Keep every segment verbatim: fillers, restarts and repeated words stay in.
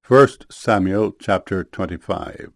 First Samuel chapter twenty-five.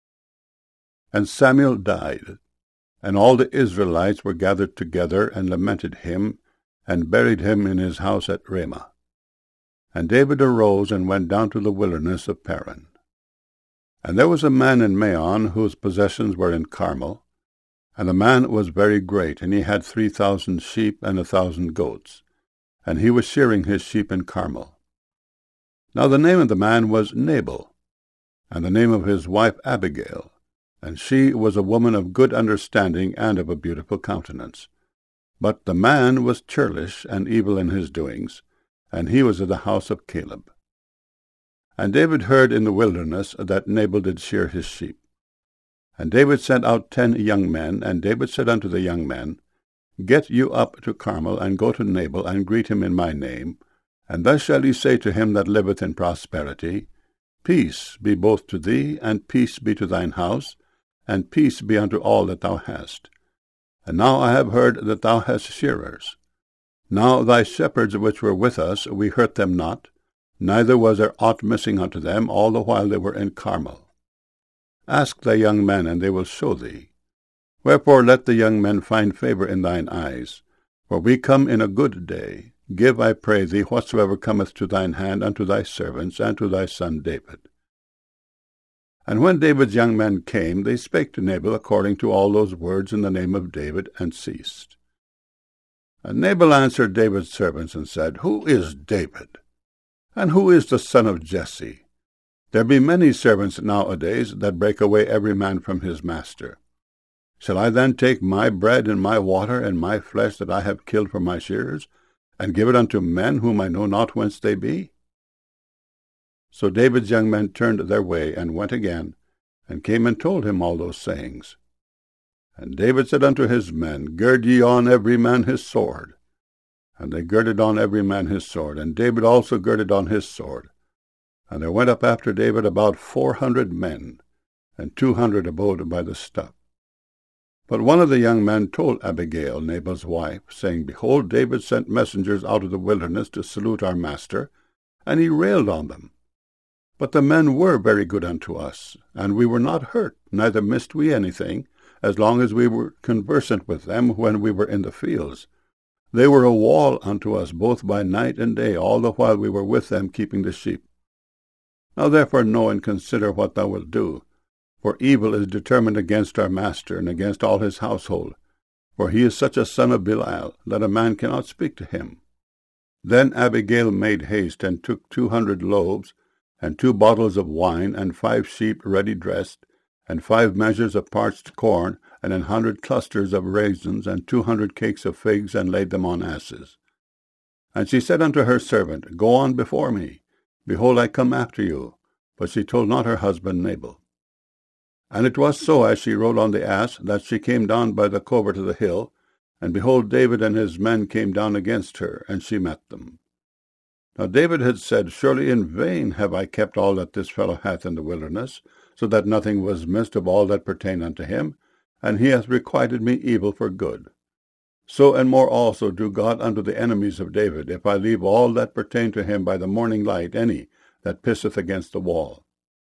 And Samuel died, and all the Israelites were gathered together, and lamented him, and buried him in his house at Ramah. And David arose and went down to the wilderness of Paran. And there was a man in Maon, whose possessions were in Carmel, and the man was very great, and he had three thousand sheep and a thousand goats, and he was shearing his sheep in Carmel. Now the name of the man was Nabal, and the name of his wife Abigail, and she was a woman of good understanding and of a beautiful countenance. But the man was churlish and evil in his doings, and he was of the house of Caleb. And David heard in the wilderness that Nabal did shear his sheep. And David sent out ten young men, and David said unto the young men, Get you up to Carmel, and go to Nabal, and greet him in my name, and thus shall ye say to him that liveth in prosperity, Peace be both to thee, and peace be to thine house, and peace be unto all that thou hast. And now I have heard that thou hast shearers. Now thy shepherds which were with us, we hurt them not, neither was there aught missing unto them all the while they were in Carmel. Ask thy young men, and they will show thee. Wherefore let the young men find favour in thine eyes, for we come in a good day. Give, I pray thee, whatsoever cometh to thine hand unto thy servants and to thy son David. And when David's young men came, they spake to Nabal according to all those words in the name of David, and ceased. And Nabal answered David's servants, and said, Who is David? And who is the son of Jesse? There be many servants nowadays that break away every man from his master. Shall I then take my bread and my water and my flesh that I have killed for my shearers, and give it unto men whom I know not whence they be? So David's young men turned their way, and went again, and came and told him all those sayings. And David said unto his men, Gird ye on every man his sword. And they girded on every man his sword, and David also girded on his sword. And there went up after David about four hundred men, and two hundred abode by the stuff. But one of the young men told Abigail, Nabal's wife, saying, Behold, David sent messengers out of the wilderness to salute our master, and he railed on them. But the men were very good unto us, and we were not hurt, neither missed we anything, as long as we were conversant with them when we were in the fields. They were a wall unto us both by night and day, all the while we were with them keeping the sheep. Now therefore know and consider what thou wilt do. For evil is determined against our master, and against all his household. For he is such a son of Belial, that a man cannot speak to him. Then Abigail made haste, and took two hundred loaves, and two bottles of wine, and five sheep ready dressed, and five measures of parched corn, and an hundred clusters of raisins, and two hundred cakes of figs, and laid them on asses. And she said unto her servant, Go on before me. Behold, I come after you. But she told not her husband Nabal. And it was so, as she rode on the ass, that she came down by the covert of the hill, and behold, David and his men came down against her, and she met them. Now David had said, Surely in vain have I kept all that this fellow hath in the wilderness, so that nothing was missed of all that pertained unto him, and he hath requited me evil for good. So and more also do God unto the enemies of David, if I leave all that pertain to him by the morning light any that pisseth against the wall.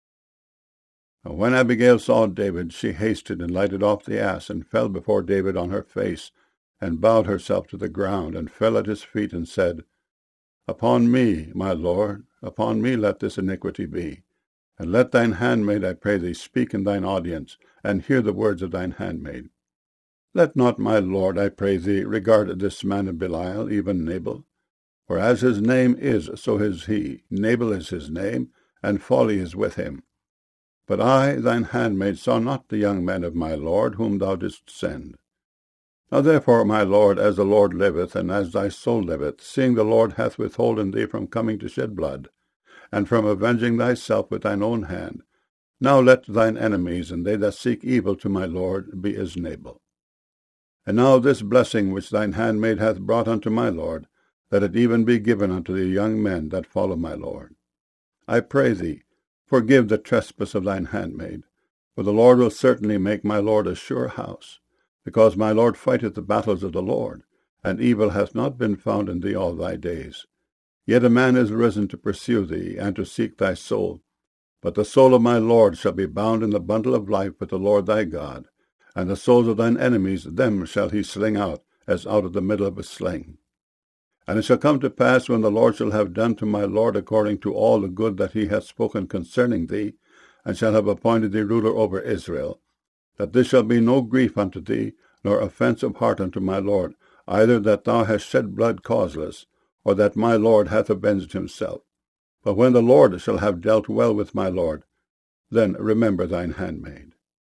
And when Abigail saw David, she hasted and lighted off the ass, and fell before David on her face, and bowed herself to the ground, and fell at his feet, and said, Upon me, my lord, upon me let this iniquity be. And let thine handmaid, I pray thee, speak in thine audience, and hear the words of thine handmaid. Let not my lord, I pray thee, regard this man of Belial, even Nabal. For as his name is, so is he. Nabal is his name, and folly is with him. But I, thine handmaid, saw not the young men of my lord, whom thou didst send. Now therefore, my lord, as the Lord liveth, and as thy soul liveth, seeing the Lord hath withholden thee from coming to shed blood, and from avenging thyself with thine own hand, now let thine enemies, and they that seek evil to my lord, be as Nabal. And now this blessing which thine handmaid hath brought unto my lord, let it even be given unto the young men that follow my lord. I pray thee, forgive the trespass of thine handmaid, for the Lord will certainly make my lord a sure house, because my lord fighteth the battles of the Lord, and evil hath not been found in thee all thy days. Yet a man is risen to pursue thee, and to seek thy soul, But the soul of my Lord shall be bound in the bundle of life with the Lord thy God, and the souls of thine enemies, them shall he sling out, as out of the middle of a sling. And it shall come to pass, when the Lord shall have done to my Lord according to all the good that he hath spoken concerning thee, and shall have appointed thee ruler over Israel, that this shall be no grief unto thee, nor offence of heart unto my Lord, either that thou hast shed blood causeless, or that my Lord hath avenged himself. But when the Lord shall have dealt well with my Lord, then remember thine handmaid.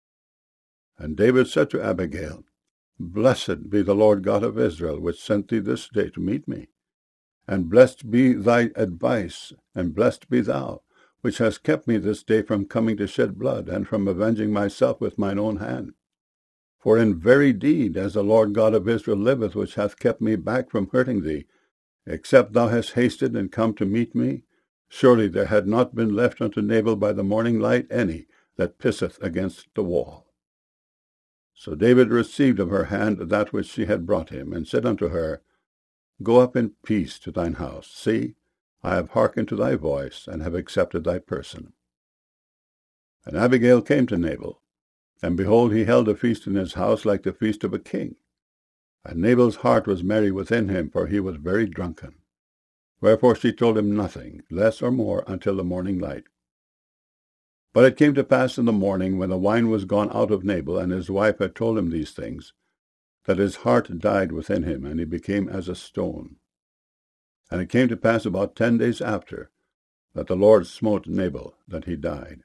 And David said to Abigail, Blessed be the Lord God of Israel, which sent thee this day to meet me. And blessed be thy advice, and blessed be thou, which hast kept me this day from coming to shed blood, and from avenging myself with mine own hand. For in very deed, as the Lord God of Israel liveth, which hath kept me back from hurting thee, except thou hast hasted and come to meet me, surely there had not been left unto Nabal by the morning light any that pisseth against the wall. So David received of her hand that which she had brought him, and said unto her, Go up in peace to thine house. See, I have hearkened to thy voice, and have accepted thy person. And Abigail came to Nabal, and behold, he held a feast in his house like the feast of a king. And Nabal's heart was merry within him, for he was very drunken. Wherefore she told him nothing, less or more, until the morning light. But it came to pass in the morning, when the wine was gone out of Nabal, and his wife had told him these things, that his heart died within him, and he became as a stone. And it came to pass about ten days after, that the Lord smote Nabal, that he died.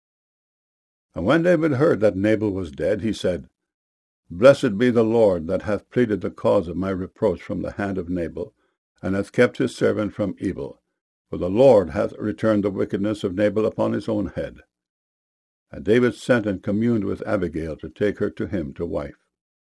And when David heard that Nabal was dead, he said, Blessed be the Lord, that hath pleaded the cause of my reproach from the hand of Nabal, and hath kept his servant from evil. For the Lord hath returned the wickedness of Nabal upon his own head. And David sent and communed with Abigail to take her to him to wife.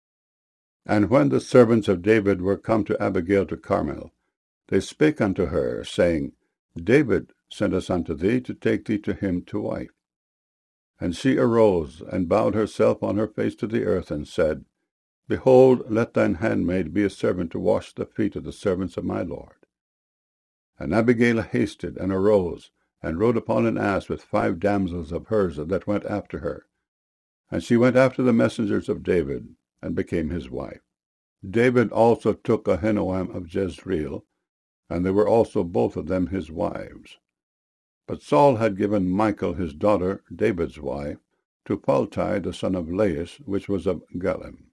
And when the servants of David were come to Abigail to Carmel, they spake unto her, saying, David sent us unto thee to take thee to him to wife. And she arose, and bowed herself on her face to the earth, and said, Behold, let thine handmaid be a servant to wash the feet of the servants of my Lord. And Abigail hasted, and arose, and rode upon an ass with five damsels of hers that went after her. And she went after the messengers of David, and became his wife. David also took Ahinoam of Jezreel, and they were also both of them his wives. But Saul had given Michal his daughter, David's wife, to Paltai the son of Laish, which was of Gallim.